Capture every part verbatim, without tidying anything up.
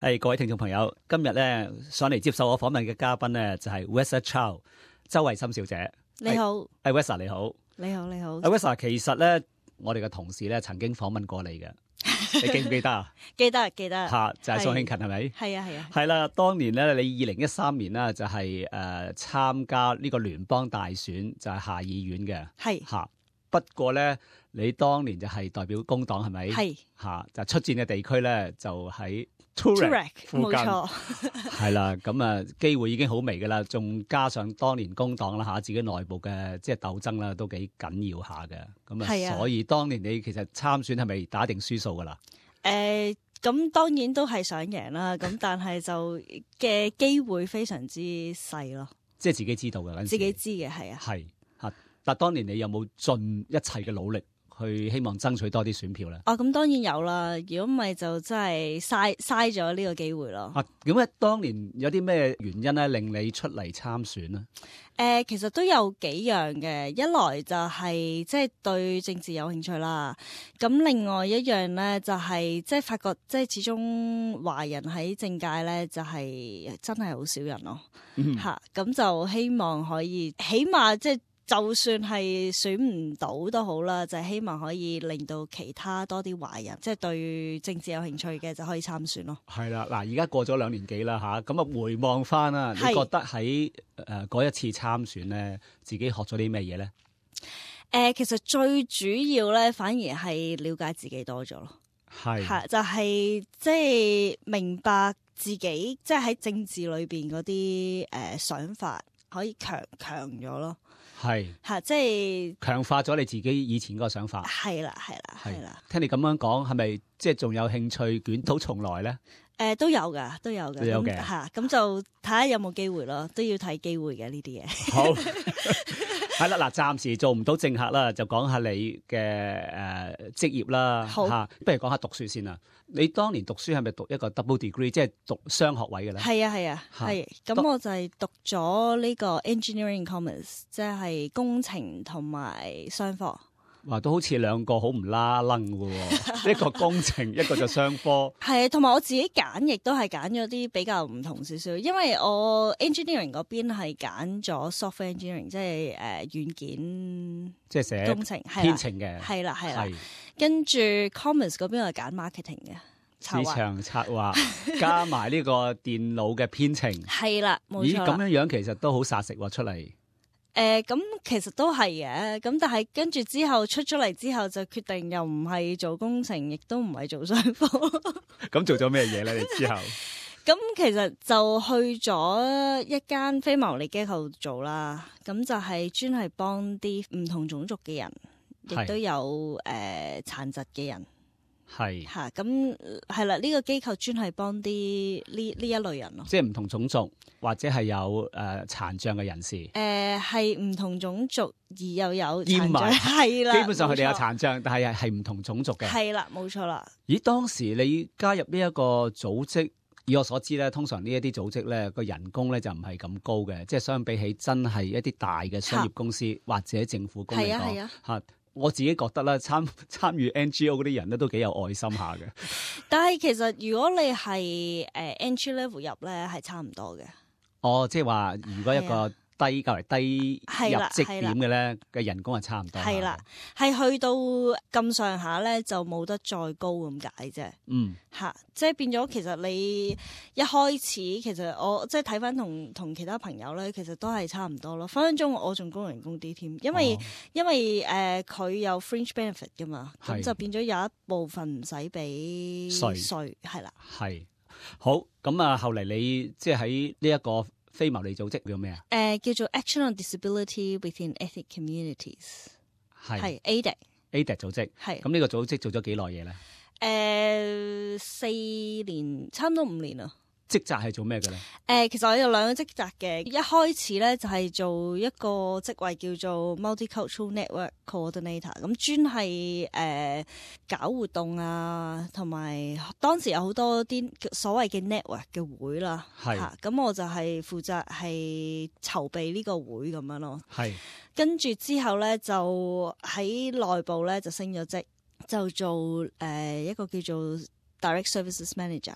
係、hey, 各位聽眾朋友，今日咧上嚟接受我訪問嘅嘉賓咧就係、是、Wessa Chow 周慧心小姐。 你好， 誒 Wessa 你好， 你好你好。 誒 Wessa 其實咧我哋嘅同事咧曾經訪問過你嘅，你記唔記得啊？ 記得記得。 吓就係宋慶勤係咪？ 係啊係啊。 係啦，當年咧你二零一三年啦就係誒參加呢個聯邦大選，就係、是、下議院嘅。 係吓，不過咧你當年就係代表工黨係咪？ 係吓就出戰嘅地區咧就喺 Toorak 附近， 冇錯。 係啦，咁啊機會已經好微噶啦，仲加上當年工黨啦吓，自己內部嘅即係鬥爭啦，都幾緊要下嘅。咁啊，所以當年你其實參選係咪打定輸數噶啦？ 誒、呃，咁當然都係想贏啦，咁但係就嘅機會非常之細咯。 即係自己知道嘅嗰陣時， 自己知嘅係啊。 係吓，但係當年你有冇盡一切嘅努力去希望爭取多啲選票咧？ 哦，咁當然有啦，如果唔係就真係嘥嘥咗呢個機會咯。 啊，咁咧當年有啲咩原因咧令你出嚟參選咧？ 誒、呃，其實都有幾樣嘅，一來就係即係對政治有興趣啦，咁另外一樣咧就係即係發覺即係始終華人喺政界咧就係真係好少人咯，吓咁、嗯、就希望可以起碼即係。就算係選唔到都好啦，就係、是、希望可以令到其他多啲華人，即係對政治有興趣嘅就可以參選咯。係啦，嗱，而家過咗兩年幾啦吓，咁啊回望翻啦，你覺得喺誒嗰一次參選咧，自己學咗啲咩嘢咧？誒、 呃，其實最主要咧，反而係了解自己多咗咯。係，係就係即係明白自己，即係喺政治裏邊嗰啲誒想法可以強強咗咯。係吓，即係強化咗你自己以前嗰個想法。 係啦，係啦，係啦。 聽你咁樣講，係咪即係仲有興趣捲土重來咧？誒、 呃，都有噶，都有噶， 都有嘅吓。咁就睇下有冇機會咯，都要睇機會嘅呢啲嘢。 好，係啦，嗱，暫時做唔到政客啦，就講下你嘅誒職業啦。 好， 吓，不如講下讀書先啦。你當年讀書係咪讀一個 double degree， 即係讀雙學位嘅咧？ 係啊係啊係，咁我就係讀咗呢個 engineering commerce， 即係工程同埋商科。 哇，都好似兩個好唔拉楞嘅，一個工程，一個就商科。係， 同埋我自己揀，亦都係揀咗啲比較唔同少少，因為我 engineering 嗰邊係揀咗 software engineering， 即係誒軟件， 即係寫工程編程嘅， 係啦係啦。跟住 commerce 嗰邊我係揀 marketing 嘅， 市場策劃加埋呢個電腦嘅編程。 係啦，冇錯。 咦，咁樣樣其實都好殺食喎，出嚟。 誒、呃，咁其實都係嘅，咁但係跟住之後出咗嚟之後就決定又唔係做工程，亦都唔係做商科。 咁做咗咩嘢咧？你之後？ 咁其實就去咗一間非牟利機構做啦，咁就係專係幫啲唔同種族嘅人，亦都有誒殘疾嘅人。係吓，咁係啦，呢、這個機構專係幫啲呢呢一類人咯， 即係唔同種族或者係有誒殘障嘅人士。誒、 呃，係唔同種族而又有兼埋係啦， 基本上佢哋有殘障，但係係唔同種族嘅。 係啦，冇錯啦。 咦，當時你加入呢一個組織，以我所知咧，通常呢一啲組織咧個人工咧就唔係咁高嘅，即係相比起真係一啲大嘅商業公司或者政府工嚟講吓。我自己覺得咧，參參與 N G O 嗰啲人咧都幾有愛心下嘅。 但係其實如果你係誒 entry level 入咧，係差唔多嘅。 哦，即係話如果一個低較為低入職點嘅咧嘅人工係差唔多。係啦， 係去到咁上下咧就冇得再高咁解啫。嗯，吓，即係變咗，其實你一開始其實我即係睇翻同同其他朋友咧，其實都係差唔多咯。分分鐘我仲高人工啲添，因為、哦、因為誒佢、呃、有 fringe benefit 噶嘛，咁就變咗有一部分唔使俾稅稅，係啦。係好，咁啊，後嚟你即係喺呢一個非牟利組織叫咩啊？ 誒、呃，叫做 Action on Disability Within Ethnic Communities， 係 A D E C。A D E C 組織係，咁呢個組織做咗幾耐嘢咧？誒、 呃，四年，差唔多五年啦。 職責係做咩嘅咧？誒、 呃，其實我有兩個職責嘅。一開始咧就係做一個職位叫做 Multicultural Network Coordinator，咁專係誒搞活動啊，同埋當時有好多啲所謂嘅 network 嘅會啦。係，咁、啊、我就係負責係籌備呢個會咁樣咯。係，跟住之後咧就喺內部咧就升咗職，就做誒、呃、一個叫做 Direct Services Manager。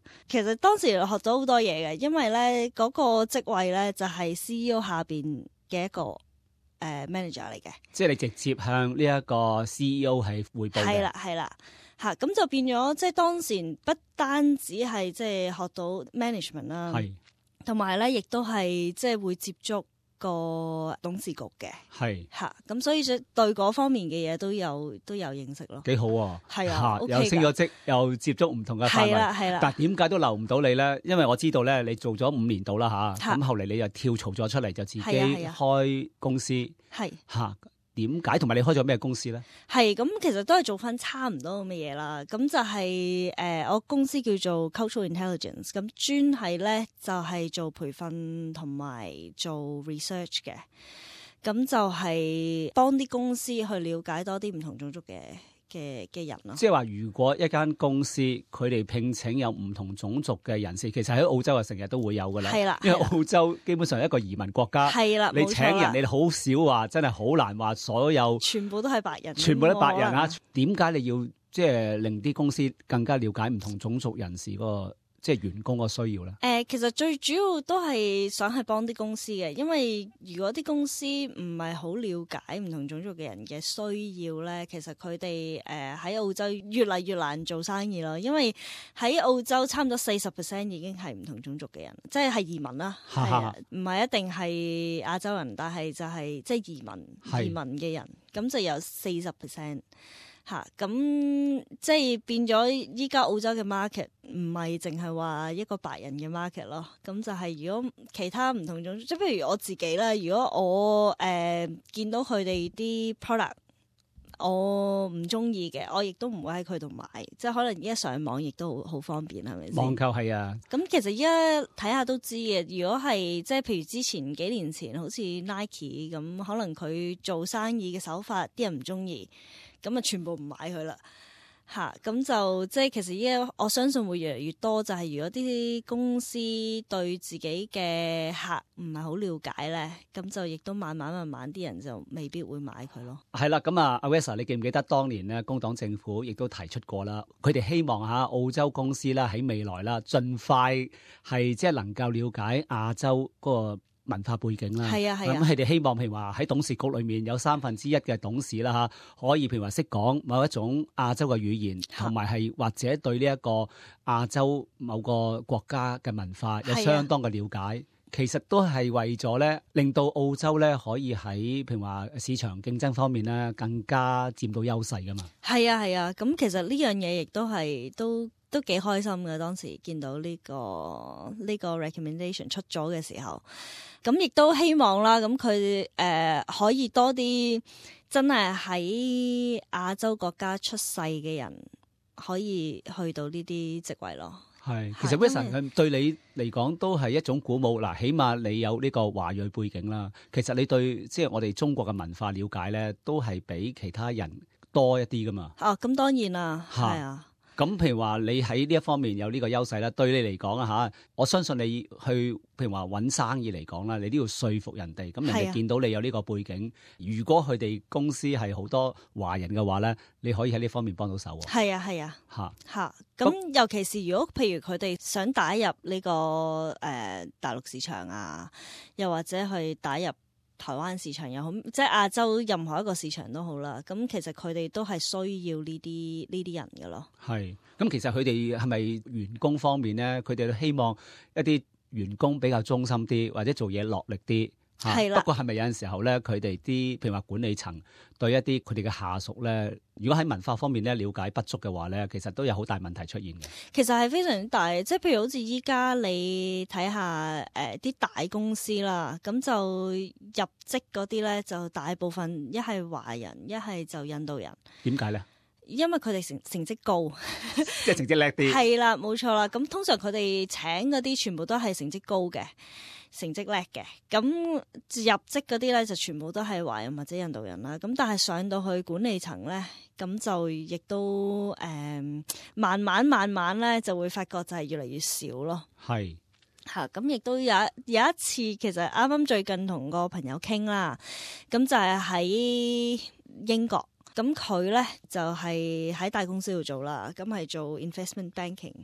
其實當時學咗好多嘢嘅，因為咧嗰、那個職位咧就係 C E O 下邊嘅一個誒、呃、manager 嚟嘅， 即係你直接向呢一個 C E O 係匯報嘅。 係啦係啦，嚇咁就變咗即係當時不單止係即係學到 management 啦， 係同埋咧亦都係即係會接觸個董事局嘅， 係嚇咁所以就對嗰方面嘅嘢都有都有認識咯。 幾好喎， 係啊嚇 OK 又升咗職，又接觸唔同嘅範圍。 係啦係啦， 但係點解都留唔到你咧？因為我知道咧，你做咗五年度啦吓，咁後嚟你又跳槽咗出嚟，就自己係啊係啊開公司係吓。點解？同埋你開咗咩公司咧？ 係咁，其實都係做翻差唔多咁嘅嘢啦。咁就係、是、誒、呃，我公司叫做 Cultural Intelligence，咁專係咧就係、是、做培訓同埋做 research 嘅。咁就係幫啲公司去了解多啲唔同種族嘅嘅嘅人咯。 即係話，如果一間公司佢哋聘請有唔同種族嘅人士，其實喺澳洲啊，成日都會有噶啦。 係啦， 因為澳洲基本上係一個移民國家。 係啦， 你請人，你好少話，真係好難話所有全部都係白人， 全部都白人啊！點解你要即係令啲公司更加了解唔同種族人士嗰個即係員工個需要咧？誒、 呃，其實最主要都係想係幫啲公司嘅，因為如果啲公司唔係好了解唔同種族嘅人嘅需要咧，其實佢哋誒喺澳洲越嚟越難做生意咯。因為喺澳洲差唔多四十 percent 已經係唔同種族嘅人，即係係移民啦，係啊，唔係一定係亞洲人，但係就係即係移民移民嘅人，咁就有四十 percent。嚇，咁即係變咗依家澳洲嘅 market 唔係淨係話一個白人嘅 market 咯，咁就係如果其他唔同種，即係譬如我自己啦，如果我誒、呃、見到佢哋啲 product 我唔中意嘅，我亦都唔會喺佢度買，即係可能依家上網亦都好好方便，係咪先？ 網購係啊， 咁其實依家睇下都知嘅。如果係即係譬如之前幾年前，好似 Nike 咁，可能佢做生意嘅手法啲人唔中意。咁啊，全部唔買佢啦，嚇！咁就即係其實依家我相信會越嚟越多，就係如果啲公司對自己嘅客唔係好了解咧，咁就亦都慢慢慢慢啲人就未必會買佢咯。 係啦，咁啊，阿 Wessa，你記唔記得當年咧，工黨政府亦都提出過啦，佢哋希望嚇澳洲公司啦喺未來啦，盡快係即係能夠了解亞洲嗰個文化背景啦， 係啊係啊， 咁佢哋希望譬如話喺董事局裏面有三分之一嘅董事啦嚇，可以譬如話識講某一種亞洲嘅語言，同埋係或者對呢一個亞洲某個國家嘅文化有相當嘅了解，其實都係為咗咧令到澳洲咧可以喺譬如話市場競爭方面咧更加佔到優勢噶嘛。係啊係啊，咁其實呢樣嘢亦都係都。都幾開心嘅，當時見到呢、這個呢、這個 recommendation 出咗嘅時候，咁亦都希望啦，咁佢誒可以多啲真係喺亞洲國家出世嘅人可以去到呢啲職位咯。係， 其實 Wilson 佢對你嚟講都係一種鼓舞。嗱，起碼你有呢個華裔背景啦，其實你對即係我哋中國嘅文化了解咧，都係比其他人多一啲噶嘛。 哦，咁當然啦，係啊。 咁譬如話你喺呢一方面有呢個優勢啦，對你嚟講啊嚇，我相信你去譬如話揾生意嚟講啦，你都要說服人哋，咁人哋見到你有呢個背景，如果佢哋公司係好多華人嘅話咧，你可以喺呢方面幫到手喎。 係啊係啊， 嚇嚇，咁尤其是如果譬如佢哋想打入呢、這個誒、呃、大陸市場啊，又或者去打入台灣市場又好，即係亞洲任何一個市場都好啦。咁其實佢哋都係需要呢啲呢啲人㗎咯。係， 咁其實佢哋係咪員工方面咧？佢哋都希望一啲員工比較忠心啲，或者做嘢落力啲。係啦。不過係咪有陣時候咧，佢哋啲譬如話管理層對一啲佢哋嘅下屬咧，如果喺文化方面咧了解不足嘅話咧，其實都有好大問題出現嘅。 其實係非常之大，即係譬如好似依家你睇下誒啲大公司啦，咁就入職嗰啲咧就大部分一係華人，一係就印度人。點解咧？因為佢哋成成績高， 即係成績叻啲。係啦，冇錯啦。咁通常佢哋請嗰啲全部都係成績高嘅，成績叻嘅。咁入職嗰啲咧就全部都係華人或者印度人啦。咁但係上到去管理層咧，咁就亦都誒、呃、慢慢慢慢咧就會發覺就係越嚟越少咯。係嚇，咁亦都有有一次，其實啱啱最近同個朋友傾啦，咁就係喺英國。咁佢咧就係、是、喺大公司度做啦，咁係做 investment banking。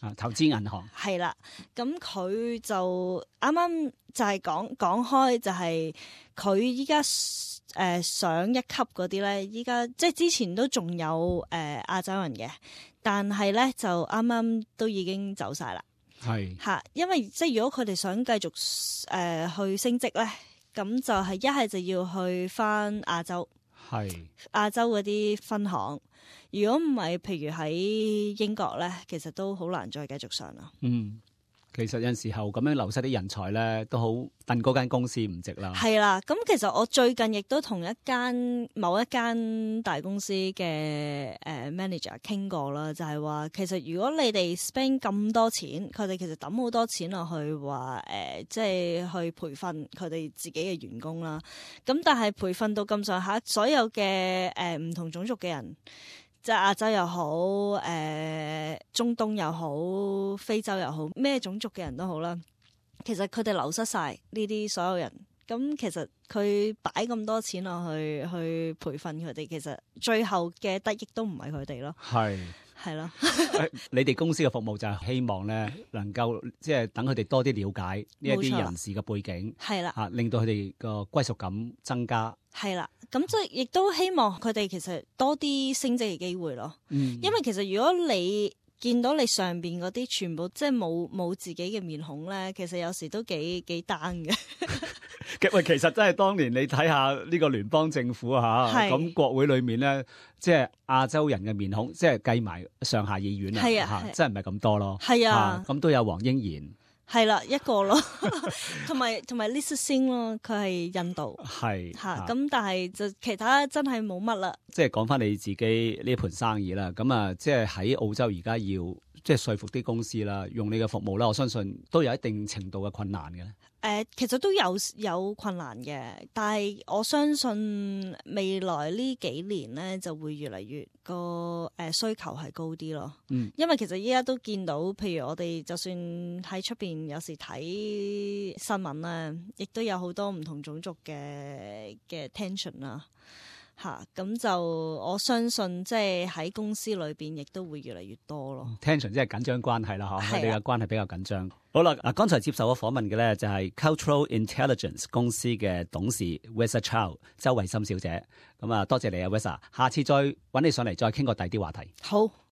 啊，投資銀行係啦，咁佢就啱啱就係講講開，就係佢依家誒上一級嗰啲咧，依家即係之前都仲有誒、呃、亞洲人嘅，但係咧就啱啱都已經走晒啦。 係嚇，因為即係如果佢哋想繼續誒、呃、去升職咧，咁就係一係就要去返亞洲， 係亞洲嗰啲分行。如果唔係，譬如喺英國咧，其實都好難再繼續上啦。 嗯，其實有陣時候咁樣流失啲人才咧，都好戥嗰間公司唔值啦。 係啦，咁其實我最近亦都同一間某一間大公司嘅誒、呃、manager 傾過啦，就係、是、話其實如果你哋 spend 咁多錢，佢哋其實抌好多錢落去話誒、呃，即係去培訓佢哋自己嘅員工啦。咁但係培訓到咁上下，所有嘅誒唔同種族嘅人。即係亞洲又好，誒、呃、中東又好，非洲又好，咩種族嘅人都好啦。其實佢哋流失晒呢啲所有人，咁其實佢擺咁多錢落去去培訓佢哋，其實最後嘅得益都唔係佢哋咯。係係咯。 你哋公司嘅服務就係希望咧，能夠即係等佢哋多啲了解呢一啲人士嘅背景，係啦嚇，令到佢哋個歸屬感增加。係啦，咁即係亦都希望佢哋其實多啲升職嘅機會咯。嗯，因為其實如果你見到你上邊嗰啲全部即係冇冇自己嘅面孔咧，其實有時都幾幾 down 嘅。 喂，其實真係當年你睇下呢個聯邦政府啊嚇，咁國會裏面咧，即係亞洲人嘅面孔，即係計埋上下議院啊嚇，真係唔係咁多咯。係啊，咁都有黃英賢。係啦，一個咯，同埋同埋 Lisa Singh 咯，佢係印度，係嚇咁，但係就其他真係冇乜啦。即係講翻你自己呢盤生意啦，咁啊，即係喺澳洲而家要即係說服啲公司啦，用你嘅服務啦，我相信都有一定程度嘅困難嘅。誒、呃，其實都有有困難嘅，但係我相信未來呢幾年咧就會越嚟越個誒、呃、需求係高啲咯。嗯，因為其實依家都見到，譬如我哋就算喺出邊有時睇新聞咧，亦都有好多唔同種族嘅嘅 tension 啦。嚇，咁就我相信即係喺公司裏邊亦都會越嚟越多咯。Tension 即係緊張關係啦，嚇，你哋嘅關係比較緊張。好啦，嗱，剛才接受咗訪問嘅咧就係 Cultural Intelligence 公司嘅董事 Wessa Chow 周慧心小姐。咁啊，多謝你啊 Wessa，下次再揾你上嚟再傾個第啲話題。好。